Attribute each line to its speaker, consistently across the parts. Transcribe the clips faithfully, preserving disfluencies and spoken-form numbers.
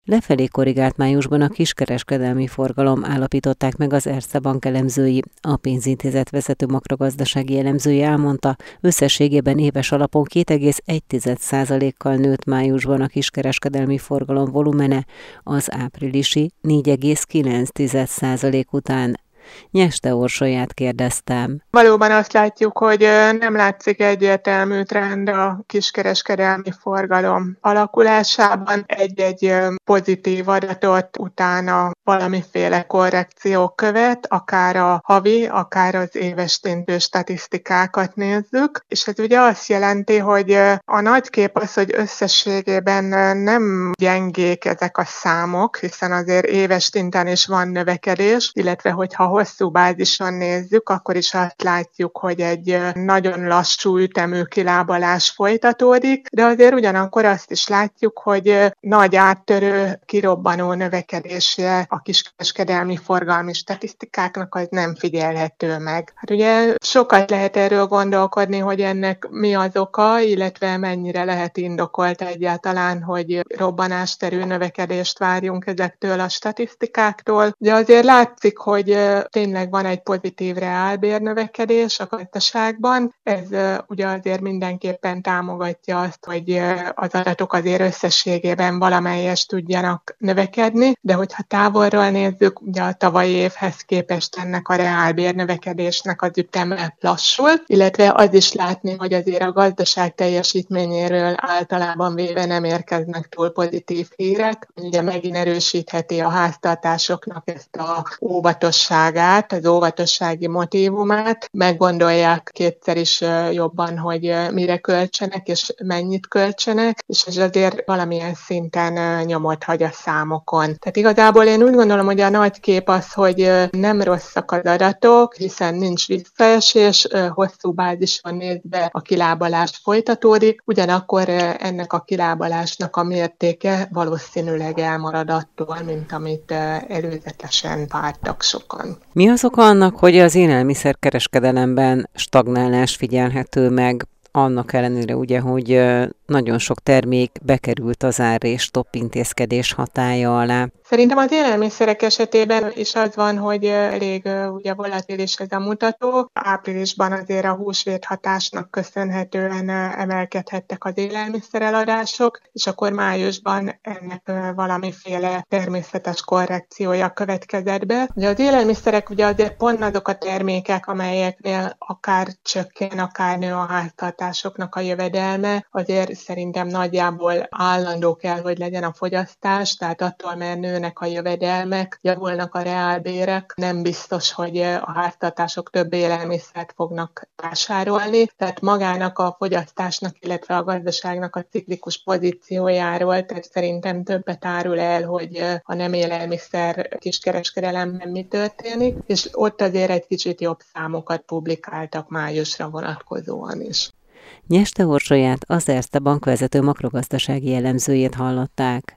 Speaker 1: Lefelé korrigált májusban a kiskereskedelmi forgalom, állapították meg az Erste Bank elemzői. A pénzintézet vezető makrogazdasági elemzője elmondta, összességében éves alapon két egész egy százalékkal nőtt májusban a kiskereskedelmi forgalom volumene, az áprilisi négy egész kilenc százalék után. Nyeste Orsolyát kérdeztem.
Speaker 2: Valóban azt látjuk, hogy nem látszik egyértelmű trend a kiskereskedelmi forgalom alakulásában. Egy-egy pozitív adatot utána valamiféle korrekció követ, akár a havi, akár az éves szintű statisztikákat nézzük. És ez ugye azt jelenti, hogy a nagy kép az, hogy összességében nem gyengék ezek a számok, hiszen azért éves szinten is van növekedés, illetve hogyha hosszú bázison nézzük, akkor is azt látjuk, hogy egy nagyon lassú ütemű kilábalás folytatódik, de azért ugyanakkor azt is látjuk, hogy nagy áttörő, kirobbanó növekedése a kiskereskedelmi forgalmi statisztikáknak az nem figyelhető meg. Hát ugye sokat lehet erről gondolkodni, hogy ennek mi az oka, illetve mennyire lehet indokolt egyáltalán, hogy robbanásterű növekedést várjunk ezektől a statisztikáktól. De azért látszik, hogy tényleg van egy pozitív reálbérnövekedés a gazdaságban. Ez ugye azért mindenképpen támogatja azt, hogy az adatok azért összességében valamelyest tudjanak növekedni, de hogyha távolról nézzük, ugye a tavalyi évhez képest ennek a reálbérnövekedésnek az üteme lassul, illetve az is látni, hogy azért a gazdaság teljesítményéről általában véve nem érkeznek túl pozitív hírek. Ugye megint erősítheti a háztartásoknak ezt a óvatosságát, az óvatossági motívumát, meggondolják kétszer is jobban, hogy mire költsenek és mennyit költsenek, és ez azért valamilyen szinten nyomot hagy a számokon. Tehát igazából én úgy gondolom, hogy a nagy kép az, hogy nem rosszak az adatok, hiszen nincs visszaesés, hosszú bázison nézve a kilábalás folytatódik, ugyanakkor ennek a kilábalásnak a mértéke valószínűleg elmarad attól, mint amit előzetesen vártak sokan.
Speaker 1: Mi az oka annak, hogy az élelmiszerkereskedelemben stagnálás figyelhető meg, annak ellenére ugye, hogy nagyon sok termék bekerült az ár és stop intézkedés hatálya alá?
Speaker 2: Szerintem az élelmiszerek esetében is az van, hogy elég ugye volatilis ez a mutató. Áprilisban azért a húsvét hatásnak köszönhetően emelkedhettek az élelmiszereladások, és akkor májusban ennek valamiféle természetes korrekciója következett be. Ugye az élelmiszerek ugye azért pont azok a termékek, amelyeknél akár csökken, akár nő a háztartásoknak a jövedelme, azért szerintem nagyjából állandó kell, hogy legyen a fogyasztás, tehát attól, mert nőnek a jövedelmek, javulnak a reálbérek, nem biztos, hogy a háztartások több élelmiszert fognak vásárolni, tehát magának a fogyasztásnak, illetve a gazdaságnak a ciklikus pozíciójáról, tehát szerintem többet árul el, hogy a nem élelmiszer kiskereskedelemben mi történik, és ott azért egy kicsit jobb számokat publikáltak májusra vonatkozóan is.
Speaker 1: Nyeste Orsolyát, az Erste Bank vezető makrogazdasági elemzőjét hallották.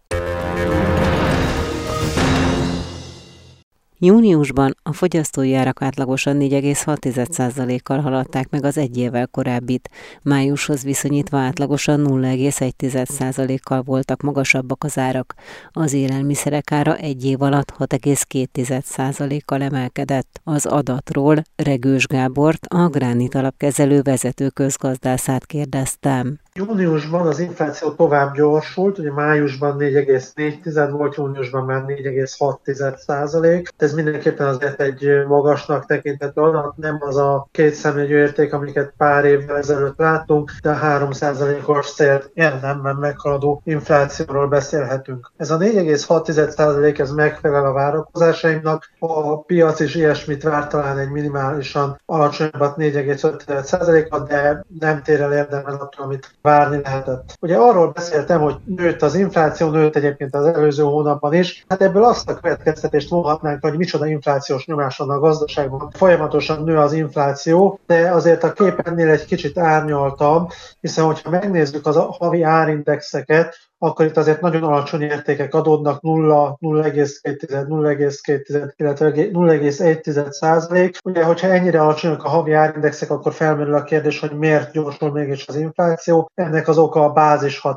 Speaker 1: Júniusban a fogyasztói árak átlagosan négy egész hat százalékkal haladták meg az egy évvel korábbit, májushoz viszonyítva átlagosan nulla egész egy százalékkal voltak magasabbak az árak. Az élelmiszerek ára egy év alatt hat egész két százalékkal emelkedett. Az adatról Regős Gábort, a Gránit alapkezelő vezető közgazdászát kérdeztem.
Speaker 3: Júniusban az infláció tovább gyorsult, ugye májusban négy egész négy volt, júniusban már négy egész hat százalék. Ez mindenképpen azért egy magasnak tekinthető adat, nem az a kétszemjegyű érték, amiket pár évvel ezelőtt láttunk, de a három százalékos célt érdemben meghaladó inflációról beszélhetünk. Ez a négy egész hat százalék ez megfelel a várakozásainknak, a piac is ilyesmit vár, talán egy minimálisan alacsonyabbat négy egész öt százalékot, de nem tér el érdemben attól, amit várni lehetett. Ugye arról beszéltem, hogy nőtt az infláció, nőtt egyébként az előző hónapban is. Hát ebből azt a következtetést vonhatnánk, hogy micsoda inflációs nyomás van a gazdaságban. Folyamatosan nő az infláció, de azért a kép ennél egy kicsit árnyaltabb, hiszen hogyha megnézzük az havi árindexeket, akkor itt azért nagyon alacsony értékek adódnak, nulla, nulla egész két, nulla egész két, illetve nulla egész egy százalék. Ugye, hogyha ennyire alacsonyak a havi árindexek, akkor felmerül a kérdés, hogy miért gyorsul mégis az infláció. Ennek az oka a bázishatás.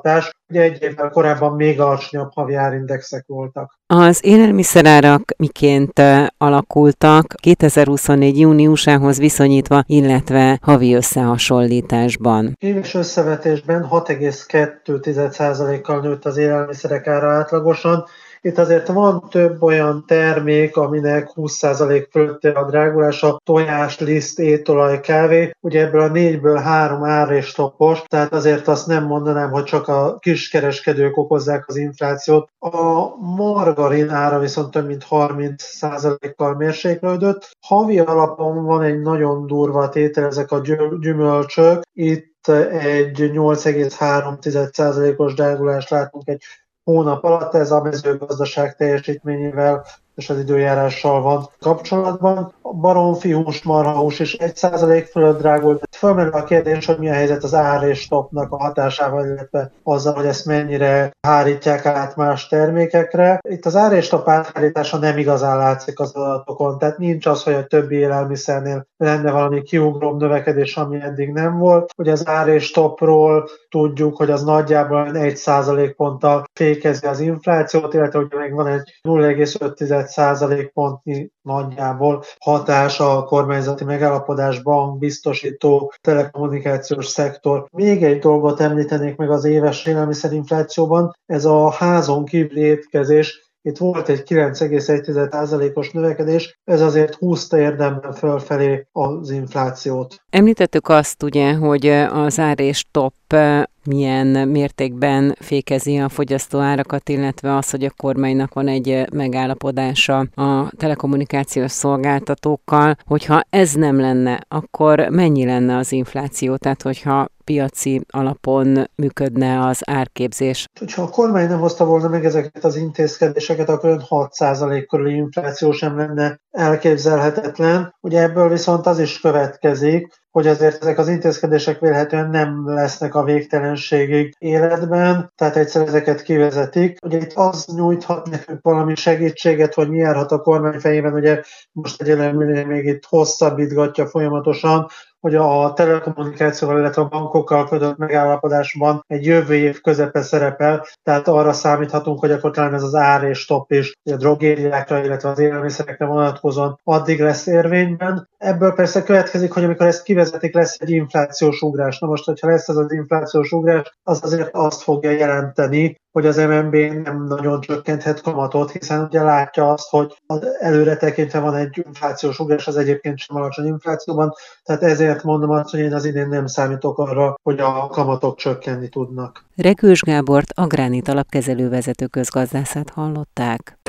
Speaker 3: ugye egy évvel korábban még alacsonyabb havi árindexek voltak.
Speaker 1: Az élelmiszerárak miként alakultak kétezer-huszonnégy júniusához viszonyítva, illetve havi összehasonlításban?
Speaker 3: Éves összevetésben hat egész kettő százalékkal nőtt az élelmiszerek ára átlagosan. Itt azért van több olyan termék, aminek húsz százalék fölötti a drágulása, tojás, liszt, étolaj, kávé. Ugye ebből a négyből három ár és toppos, tehát azért azt nem mondanám, hogy csak a kiskereskedők okozzák az inflációt. A margarin ára viszont több mint harminc százalékkal mérséklődött. Havi alapon van egy nagyon durva tétel, ezek a gyümölcsök. Itt egy nyolc egész három százalékos drágulást látunk egy hónap alatt, ez a mezőgazdaság teljesítményével és az időjárással van kapcsolatban. A baromfihús, marhahús is egy százalék fölött drágult. Fölmerül a kérdés, hogy mi a helyzet az ár és topnak a hatásával, illetve azzal, hogy ezt mennyire hárítják át más termékekre. Itt az ár és top áthárítása nem igazán látszik az adatokon, tehát nincs az, hogy a többi élelmiszernél lenne valami kiugróbb növekedés, ami eddig nem volt. Ugye az ár és topról tudjuk, hogy az nagyjából egy százalékponttal fékezi az inflációt, illetve hogy meg van egy nulla egész öt százalékpontnyi nagyjából hatás a kormányzati megállapodás, bank, biztosító, telekommunikációs szektor. Még egy dolgot említenék meg az éves élelmiszerinflációban, ez a házon kívüli étkezés. Itt volt egy kilenc egész egy százalékos növekedés, ez azért húzta érdemben fölfelé az inflációt.
Speaker 1: Említettük azt ugye, hogy az ár és top milyen mértékben fékezi a fogyasztóárakat, illetve az, hogy a kormánynak van egy megállapodása a telekommunikációs szolgáltatókkal. Hogyha ez nem lenne, akkor mennyi lenne az infláció? Tehát, hogyha piaci alapon működne az árképzés.
Speaker 3: Ha a kormány nem hozta volna meg ezeket az intézkedéseket, akkor hat százalék körüli infláció sem lenne elképzelhetetlen. Ugye ebből viszont az is következik, hogy azért ezek az intézkedések vélhetően nem lesznek a végtelenségig életben, tehát egyszer ezeket kivezetik. Ugye itt az nyújthat nekünk valami segítséget, hogy mi járhat a kormány fejében, ugye most egyelőre még itt hosszabbítgatja folyamatosan, hogy a telekommunikációval, illetve a bankokkal kötött megállapodásban egy jövő év közepe szerepel, tehát arra számíthatunk, hogy akkor talán ez az ár és top is a drogériákra, illetve az élelmiszerekre vonatkozóan addig lesz érvényben. Ebből persze következik, hogy amikor ezt kivezetik, lesz egy inflációs ugrás. Na most, hogyha lesz ez az inflációs ugrás, az azért azt fogja jelenteni, hogy az em en bé nem nagyon csökkenthet kamatot, hiszen ugye látja azt, hogy előre tekintve van egy inflációs ugrás, az egyébként sem alacsony inflációban, tehát ezért mondom azt, hogy én az idén nem számítok arra, hogy a kamatok csökkenni tudnak.
Speaker 1: Regős Gábort, a Gránit alapkezelő vezető közgazdászát hallották.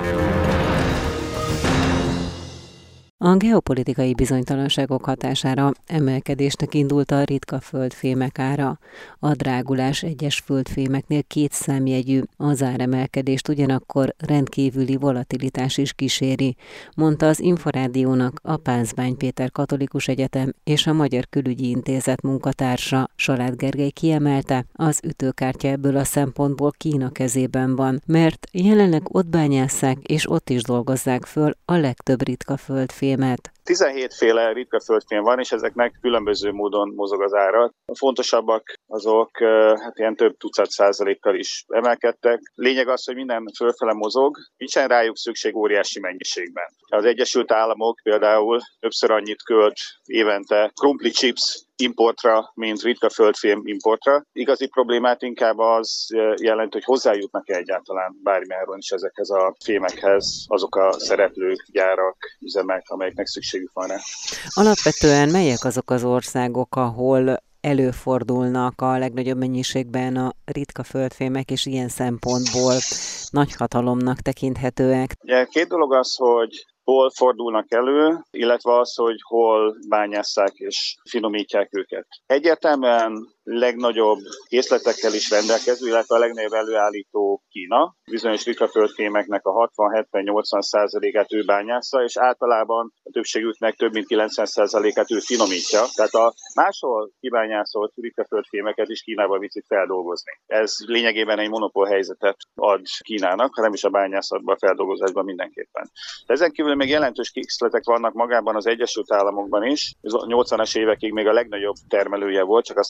Speaker 1: A geopolitikai bizonytalanságok hatására emelkedésnek indult a ritka földfémek ára. A drágulás egyes földfémeknél két számjegyű, az áremelkedést ugyanakkor rendkívüli volatilitás is kíséri, mondta az Inforádiónak a Pánzbány Péter Katolikus Egyetem és a Magyar Külügyi Intézet munkatársa. Salád Gergely kiemelte, az ütőkártya ebből a szempontból Kína kezében van, mert jelenleg ott bányásszák és ott is dolgozzák föl a legtöbb ritka földfém.
Speaker 4: tizenhét féle ritka földfém van, és ezeknek különböző módon mozog az ára. A fontosabbak azok hát ilyen több tucat százalékkal is emelkedtek. Lényeg az, hogy minden fölfele mozog, nincsen rájuk szükség óriási mennyiségben. Az Egyesült Államok például többször annyit költ évente krumpli chips importra, mint ritka földfém importra. Igazi problémát inkább az jelent, hogy hozzájutnak-e egyáltalán bármilyen is ezekhez a fémekhez azok a szereplők, gyárak, üzemek, amelyeknek szükségük van rá.
Speaker 1: Alapvetően melyek azok az országok, ahol előfordulnak a legnagyobb mennyiségben a ritka földfémek, és ilyen szempontból nagyhatalomnak tekinthetőek?
Speaker 4: Ja, két dolog az, hogy hol fordulnak elő, illetve az, hogy hol bányásszák és finomítják őket. Egyértelműen legnagyobb készletekkel is rendelkező, illetve a legnagyobb előállító Kína. Bizonyos ritka földfémeknek a hatvan-hetven-nyolcvan százalékát ő bányásza, és általában a többségüknek több mint kilencven százalékát ő finomítja. Tehát a máshol kibányászolt ritka földfémeket is Kínába viszik feldolgozni. Ez lényegében egy monopól helyzetet ad Kínának, hanem is a bányászatban, a feldolgozásban mindenképpen. De ezen kívül még jelentős készletek vannak magában az Egyesült Államokban is. A nyolcvanas évekig még a legnagyobb termelője volt, csak aztán leállított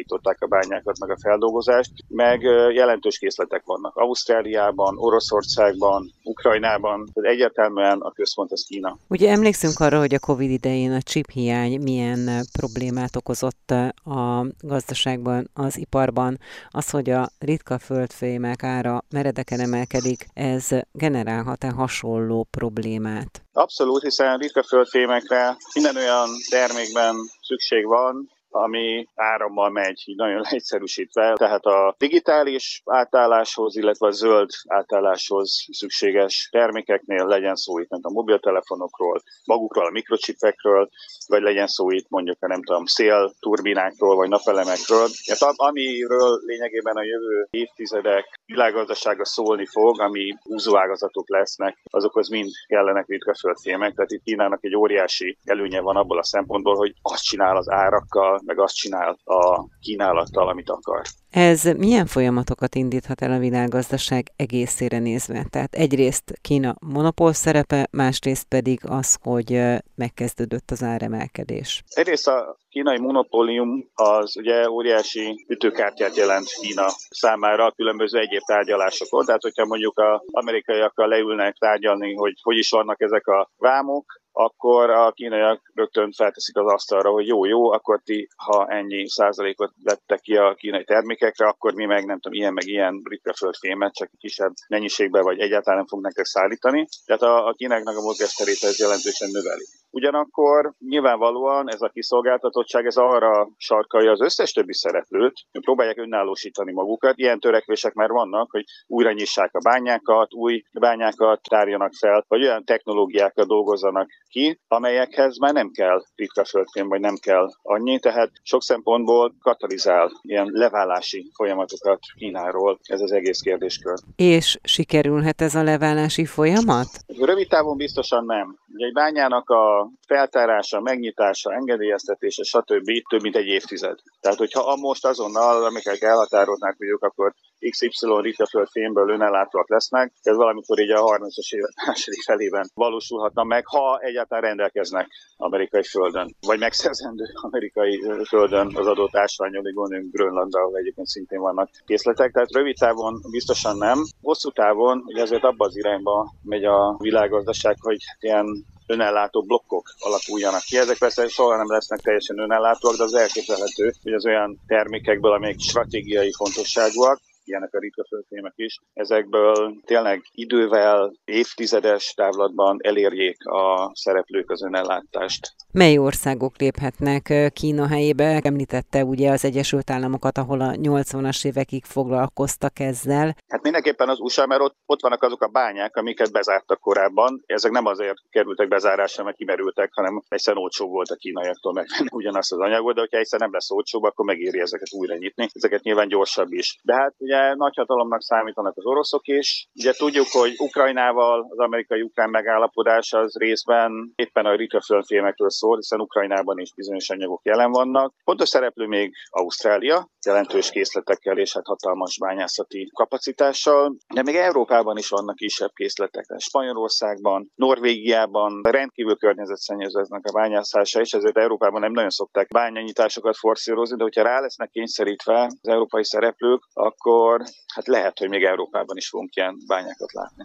Speaker 4: elindították a bányákat, meg a feldolgozást, meg jelentős készletek vannak Ausztráliában, Oroszországban, Ukrajnában, tehát egyértelműen a központ az Kína.
Speaker 1: Ugye emlékszünk arra, hogy a Covid idején a chiphiány milyen problémát okozott a gazdaságban, az iparban. Az, hogy a ritka földfémek ára meredeken emelkedik, ez generálhat-e hasonló problémát?
Speaker 4: Abszolút, hiszen ritka földfémekre minden olyan termékben szükség van, ami árammal megy, így nagyon leegyszerűsítve. Tehát a digitális átálláshoz, illetve a zöld átálláshoz szükséges termékeknél legyen szó itt a mobiltelefonokról, magukról a mikrocsipekről, vagy legyen szó itt mondjuk a nem tudom, szélturbinákról, vagy napelemekről. Hát amiről lényegében a jövő évtizedek világgazdasága szólni fog, ami húzóágazatok lesznek, azokhoz mind kellenek ritka földfémek. Tehát itt Kínának egy óriási előnye van abból a szempontból, hogy azt csinál az árakkal, meg azt csinál a kínálattal, amit akar.
Speaker 1: Ez milyen folyamatokat indíthat el a világgazdaság egészére nézve? Tehát egyrészt Kína monopól szerepe, másrészt pedig az, hogy megkezdődött az áremelkedés.
Speaker 4: Egyrészt a kínai monopólium az ugye óriási ütőkártyát jelent Kína számára a különböző egyéb tárgyalásokon. Tehát, hogyha mondjuk az amerikaiakkal leülnek tárgyalni, hogy hogy is vannak ezek a vámok, akkor a kínaiak rögtön felteszik az asztalra, hogy jó-jó, akkor ti, ha ennyi százalékot vettek ki a kínai termékekre, akkor mi meg nem tudom, ilyen meg ilyen ritka földfémet, csak kisebb mennyiségben vagy egyáltalán nem fognak nektek szállítani. Tehát a, a kínaiaknak a mozgásterét ez jelentősen növeli. Ugyanakkor nyilvánvalóan ez a kiszolgáltatottság ez arra sarkalja az összes többi szereplőt, hogy próbálják önállósítani magukat. Ilyen törekvések már vannak, hogy újra nyissák a bányákat, új bányákat tárjanak fel, vagy olyan technológiákat dolgozzanak ki, amelyekhez már nem kell ritka földfém, vagy nem kell annyi, tehát sok szempontból katalizál ilyen leválási folyamatokat Kínáról ez az egész kérdéskör.
Speaker 1: És sikerülhet ez a leválási folyamat?
Speaker 4: Rövid távon biztosan nem. Ugye egy bányának a feltárása, megnyitása, engedélyeztetése, stb. Több mint egy évtized. Tehát, hogyha most azonnal, amiket elhatároznák, hogy ők akkor iksz ipszilon ritka földfémből önellátóak lesznek, ez valamikor így a harmincas évek második felében valósulhatna meg, ha egyáltalán rendelkeznek amerikai földön, vagy megszerzendő amerikai földön az adott ásványon, még gondoljunk Grönlandra, ahol egyébként szintén vannak készletek. Tehát rövid távon biztosan nem. Hosszú távon ugye azért abba az irányba megy a világgazdaság, hogy ilyen önellátó blokkok alakuljanak ki. Ezek persze soha nem lesznek teljesen önellátóak, de az elképzelhető, hogy az olyan termékekből, amelyek stratégiai fontosságúak, ilyenek a ritka földfémek is, ezekből tényleg idővel, évtizedes távlatban elérjék a szereplők az önellátást.
Speaker 1: Mely országok léphetnek Kína helyébe? Említette ugye az Egyesült Államokat, ahol a nyolcvanas évekig foglalkoztak ezzel.
Speaker 4: Hát mindenképpen az u es á, mert ott, ott vannak azok a bányák, amiket bezártak korábban. Ezek nem azért kerültek bezárásra, mert kimerültek, hanem egyszerűen olcsó volt a kínaiaktól megvenni ugyanazt az anyagot, de hogyha egyszer nem lesz olcsóbb, akkor megéri ezeket újra nyitni. Ezeket nyilván gyorsabb is. De hát ugye nagyhatalomnak számítanak az oroszok is. Ugye tudjuk, hogy Ukrajnával az amerikai-ukrán megállapodás az részben éppen a ritka földfémekről szól, hiszen Ukrajnában is bizonyos anyagok jelen vannak. Fontos szereplő még Ausztrália, jelentős készletekkel és hát hatalmas bányászati kapacitással, de még Európában is vannak kisebb készletek. Spanyolországban, Norvégiában rendkívül környezetszennyezőznek a bányászása, és ezért Európában nem nagyon szokták bányányitásokat forszírozni, de hogyha rá lesznek kényszerítve az európai szereplők, akkor hát lehet, hogy még Európában is fogunk ilyen bányákat látni.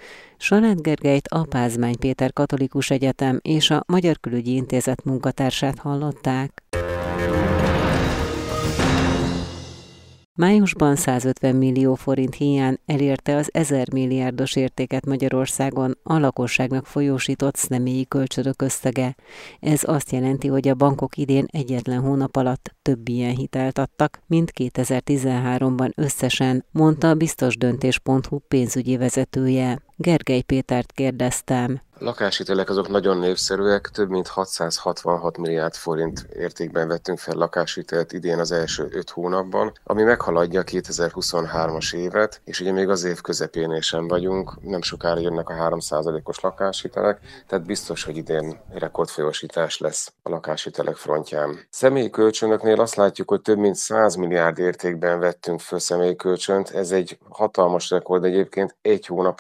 Speaker 1: Salád Gergelyt, a Pázmány Péter Katolikus Egyetem és a Magyar Külügyi Intézet munkatársát hallották. Májusban százötven millió forint híján elérte az ezer milliárdos értéket Magyarországon a lakosságnak folyósított személyi kölcsönök összege. Ez azt jelenti, hogy a bankok idén egyetlen hónap alatt több ilyen hitelt adtak, mint kétezer-tizenháromban összesen, mondta a biztosdöntés pont hu pénzügyi vezetője. Gergely Pétert kérdeztem.
Speaker 5: A lakáshitelek azok nagyon népszerűek, több mint hatszázhatvanhat milliárd forint értékben vettünk fel lakáshitelt idén az első öt hónapban, ami meghaladja a kétezer-huszonhármas évet, és ugye még az év közepénél sem vagyunk, nem sokára jönnek a három százalékos lakáshitelek, tehát biztos, hogy idén rekordfolyósítás lesz a lakáshitelek frontján. Személyi kölcsönöknél azt látjuk, hogy több mint száz milliárd értékben vettünk föl személyi kölcsönt, ez egy hatalmas rekord egyébként, egy hónap alatt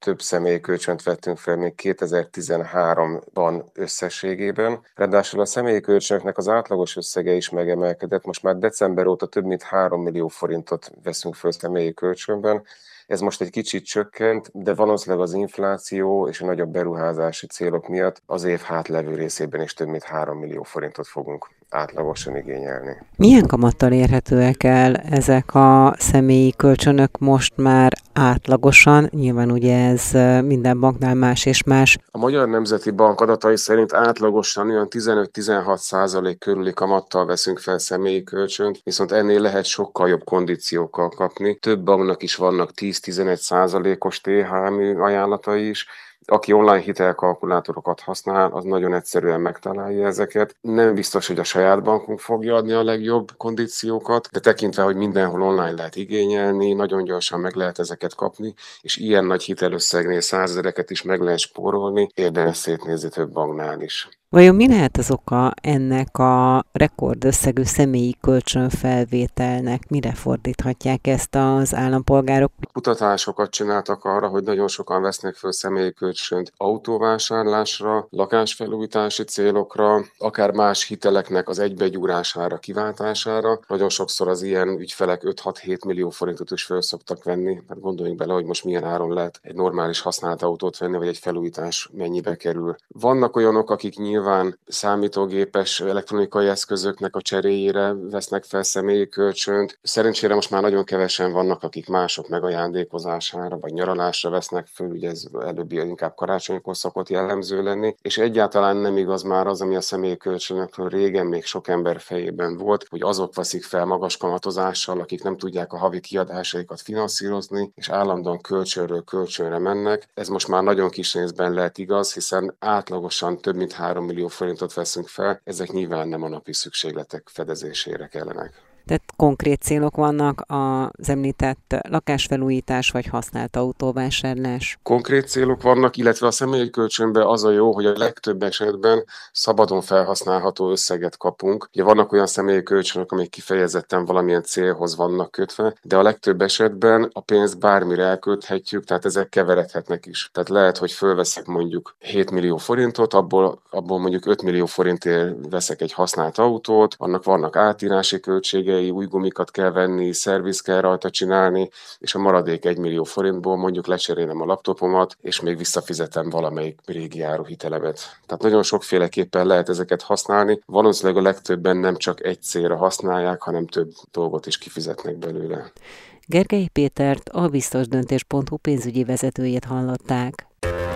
Speaker 5: több személyi kölcsönt vettünk fel még kétezer-tizenháromban összességében. Ráadásul a személyi kölcsönöknek az átlagos összege is megemelkedett. Most már december óta több mint három millió forintot veszünk föl személyi kölcsönben. Ez most egy kicsit csökkent, de valószínűleg az infláció és a nagyobb beruházási célok miatt az év hátlevő részében is több mint három millió forintot fogunk átlagosan igényelni.
Speaker 1: Milyen kamattal érhetőek el ezek a személyi kölcsönök most már átlagosan? Nyilván ugye ez minden banknál más és más.
Speaker 5: A Magyar Nemzeti Bank adatai szerint átlagosan olyan tizenöt-tizenhat százalék körüli kamattal veszünk fel személyi kölcsönt, viszont ennél lehet sokkal jobb kondíciókkal kapni. Több banknak is vannak tíz-tizenegy százalékos té há em ajánlatai is. Aki online hitelkalkulátorokat használ, az nagyon egyszerűen megtalálja ezeket. Nem biztos, hogy a saját bankunk fogja adni a legjobb kondíciókat, de tekintve, hogy mindenhol online lehet igényelni, nagyon gyorsan meg lehet ezeket kapni, és ilyen nagy hitelösszegnél százezreket is meg lehet spórolni, érdemes szétnézni több banknál is.
Speaker 1: Vajon mi lehet az oka ennek a rekordösszegű személyi kölcsönfelvételnek? Mire fordíthatják ezt az állampolgárok?
Speaker 5: Kutatásokat csináltak arra, hogy nagyon sokan vesznek föl személyi kölcsönt autóvásárlásra, lakásfelújítási célokra, akár más hiteleknek az egybegyúrására, kiváltására. Nagyon sokszor az ilyen ügyfelek öt-hat-hét millió forintot is föl szoktak venni. Hát gondoljunk bele, hogy most milyen áron lehet egy normális használt autót venni, vagy egy felújítás mennyibe kerül. Vannak olyanok, akik nyilván Nyilván számítógépes elektronikai eszközöknek a cseréjére vesznek fel személyi kölcsönt. Szerencsére most már nagyon kevesen vannak, akik mások megajándékozására vagy nyaralásra vesznek föl, ugye ez előbbi inkább karácsonykor szokott jellemző lenni, és egyáltalán nem igaz már az, ami a személyi kölcsönökről régen még sok ember fejében volt, hogy azok veszik fel magas kamatozással, akik nem tudják a havi kiadásaikat finanszírozni, és állandóan kölcsönről kölcsönre mennek. Ez most már nagyon kis részben lehet igaz, hiszen átlagosan több mint három millió forintot veszünk fel, ezek nyilván nem a napi szükségletek fedezésére kellenek.
Speaker 1: Tehát konkrét célok vannak az említett lakásfelújítás vagy használt autóvásárlás?
Speaker 5: Konkrét célok vannak, illetve a személyi kölcsönben az a jó, hogy a legtöbb esetben szabadon felhasználható összeget kapunk. Ugye vannak olyan személyi kölcsönök, amik kifejezetten valamilyen célhoz vannak kötve, de a legtöbb esetben a pénzt bármire elkölthetjük, tehát ezek keveredhetnek is. Tehát lehet, hogy fölveszek mondjuk hét millió forintot, abból, abból mondjuk öt millió forintért veszek egy használt autót, annak vannak átírási költségei, új gumikat kell venni, szerviz kell rajta csinálni, és a maradék egy millió forintból mondjuk lecserélem a laptopomat, és még visszafizetem valamelyik régi áruhitelemet. Tehát nagyon sokféleképpen lehet ezeket használni. Valószínűleg a legtöbben nem csak egy célra használják, hanem több dolgot is kifizetnek belőle.
Speaker 1: Gergely Pétert, a biztosdöntés pont hu pénzügyi vezetőjét hallották.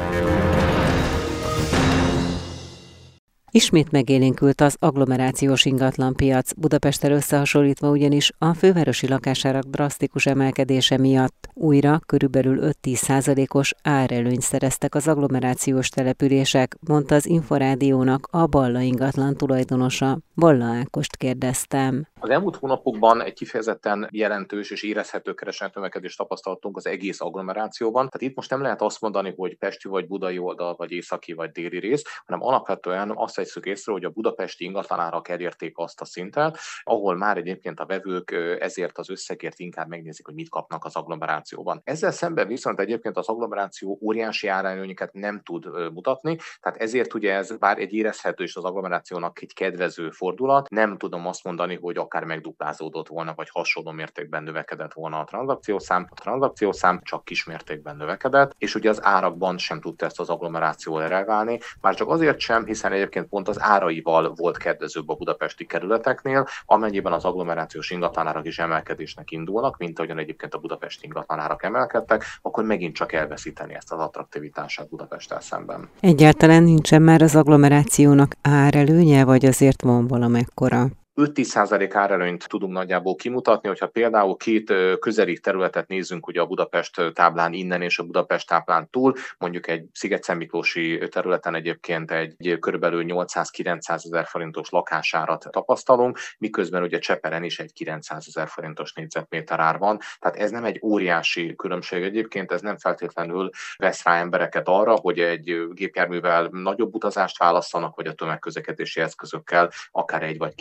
Speaker 1: Ismét megélénkült az agglomerációs ingatlanpiac, Budapesttel összehasonlítva ugyanis a fővárosi lakásárak drasztikus emelkedése miatt újra körülbelül öt-tíz százalékos árelőnyt szereztek az agglomerációs települések, mondta az Inforádiónak a Balla ingatlan tulajdonosa. Balla Ákost kérdeztem.
Speaker 6: Az elmúlt hónapokban egy kifejezetten jelentős és érezhető keresletemelkedést tapasztaltunk az egész agglomerációban. Tehát itt most nem lehet azt mondani, hogy pesti vagy budai oldal, vagy északi vagy déli rész, hanem alapvetően azt vegyszük észre, hogy a budapesti ingatlanárak elérték azt a szintet, ahol már egyébként a vevők ezért az összegért inkább megnézik, hogy mit kapnak az agglomerációban. Ezzel szemben viszont egyébként az agglomeráció óriási árelőnyöket nem tud mutatni, tehát ezért ugye ez bár egy érezhető és az agglomerációnak egy kedvező fordulat, nem tudom azt mondani, hogy akár megduplázódott volna, vagy hasonló mértékben növekedett volna a tranzakciószám. A tranzakciószám csak kis mértékben növekedett, és ugye az árakban sem tudta ezt az agglomeráció elreválni, már csak azért sem, hiszen egyébként pont az áraival volt kedvezőbb a budapesti kerületeknél, amennyiben az agglomerációs ingatlanárak is emelkedésnek indulnak, mint ahogyan egyébként a budapesti ingatlanárak emelkedtek, akkor megint csak elveszíteni ezt az attraktivitását Budapesttel szemben.
Speaker 1: Egyáltalán nincsen már az agglomerációnak árelőnye, vagy azért van valamekkora?
Speaker 6: öt-tíz százalék árelőnyt tudunk nagyjából kimutatni, hogyha például két közeli területet nézzünk, ugye a Budapest táblán innen és a Budapest táblán túl, mondjuk egy Sziget-Szentmiklósi területen egyébként egy körülbelül nyolcszáz-kilencszáz ezer forintos lakásárat tapasztalunk, miközben ugye Csepelen is egy kilencszáz ezer forintos négyzetméter ár van, tehát ez nem egy óriási különbség egyébként, ez nem feltétlenül vesz rá embereket arra, hogy egy gépjárművel nagyobb utazást válasszanak, vagy a tömegközlekedési eszközökkel akár egy vagy két tömegközlekedési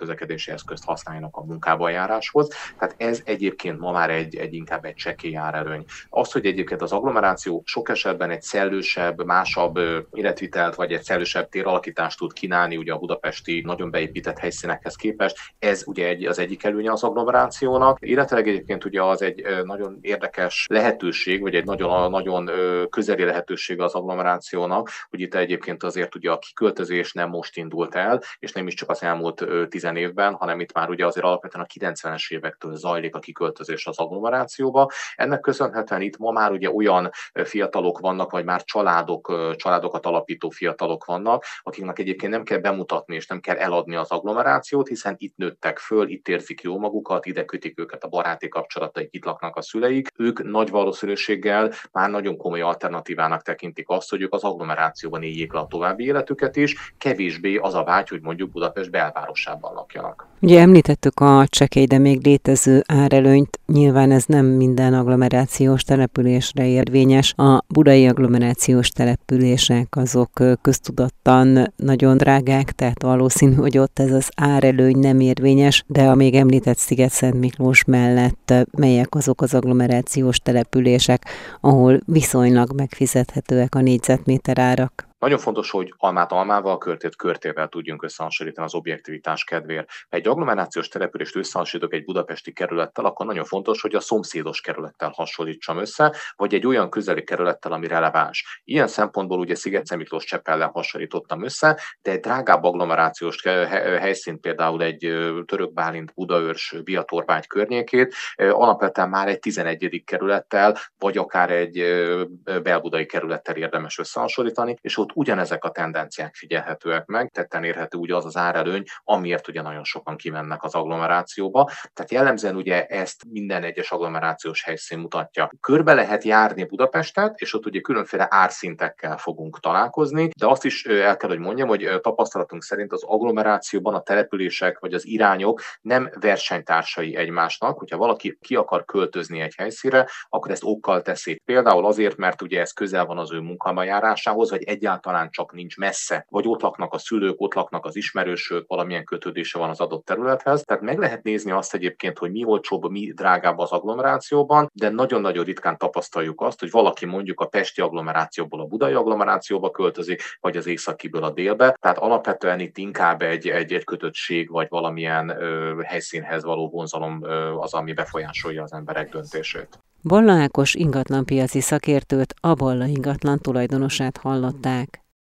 Speaker 6: tömegközlekedési eszközt használjanak a munkába járáshoz. Tehát ez egyébként ma már egy, egy inkább egy csekély árelőny. Az, hogy egyébként az agglomeráció sok esetben egy szellősebb, másabb életvitelt, vagy egy szellősebb téralakítást tud kínálni ugye a budapesti nagyon beépített helyszínekhez képest, ez ugye egy, az egyik előnye az agglomerációnak, illetve egyébként ugye az egy nagyon érdekes lehetőség, vagy egy nagyon, nagyon közeli lehetőség az agglomerációnak, hogy itt egyébként azért ugye a kiköltözés nem most indult el, és nem is csak az elmúlt tizen évben, hanem itt már ugye azért alapvetően a kilencvenes évektől zajlik a kiköltözés az agglomerációba. Ennek köszönhetően itt ma már ugye olyan fiatalok vannak, vagy már családok, családokat alapító fiatalok vannak, akiknek egyébként nem kell bemutatni és nem kell eladni az agglomerációt, hiszen itt nőttek föl, itt érzik jól magukat, ide kötik őket a baráti kapcsolataik, itt laknak a szüleik. Ők nagy valószínűséggel már nagyon komoly alternatívának tekintik azt, hogy ők az agglomerációban éljék le a további életüket is, kevésbé az a vágy, hogy mondjuk Budapest belvárosában lakjanak.
Speaker 1: Ugye említettük a csekély, de még létező árelőnyt, nyilván ez nem minden agglomerációs településre érvényes. A budai agglomerációs települések azok köztudottan nagyon drágák, tehát valószínű, hogy ott ez az árelőny nem érvényes, de a még említett Sziget-Szent Miklós mellett melyek azok az agglomerációs települések, ahol viszonylag megfizethetőek a négyzetméter árak?
Speaker 6: Nagyon fontos, hogy almát almával, körtét körtével tudjunk összehasonlítani az objektivitás kedvéért. Ha egy agglomerációs települést összehasonlítok egy budapesti kerülettel, akkor nagyon fontos, hogy a szomszédos kerülettel hasonlítsam össze, vagy egy olyan közeli kerülettel, ami releváns. Ilyen szempontból ugye Sziget-Szent Miklós Csepellel hasonlítottam össze, de egy drágább agglomerációs helyszínt, például egy Török Bálint, Budaörs, Biatorvágy környékét, alapvetően már egy tizenegyedik kerülettel, vagy akár egy belbudai kerülettel érdemes összehasonlítani, és ott ugyanezek a tendenciák figyelhetőek meg, tetten érhető ugye az az árelőny, amiért ugye nagyon sokan kimennek az agglomerációba. Tehát jellemzően ugye ezt minden egyes agglomerációs helyszín mutatja. Körbe lehet járni Budapestet, és ott ugye különféle árszintekkel fogunk találkozni, de azt is el kell, hogy mondjam, hogy tapasztalatunk szerint az agglomerációban a települések vagy az irányok nem versenytársai egymásnak. Hogyha valaki ki akar költözni egy helyszínre, akkor ezt okkal teszi. Például azért, mert ugye ez közel van az ő munkába járásához, vagy egyáltalán talán csak nincs messze, vagy ott laknak a szülők, ott laknak az ismerősök, valamilyen kötődése van az adott területhez. Tehát meg lehet nézni azt egyébként, hogy mi olcsóbb, mi drágább az agglomerációban, de nagyon-nagyon ritkán tapasztaljuk azt, hogy valaki mondjuk a pesti agglomerációból a budai agglomerációba költözik, vagy az északiből a délbe. Tehát alapvetően itt inkább egy, egy, egy kötöttség, vagy valamilyen ö, helyszínhez való vonzalom ö, az, ami befolyásolja az emberek döntését.
Speaker 1: Balla Ákos ingatlanpiaci szakértőt, a Balla ingatlan tulajdonosát hallották.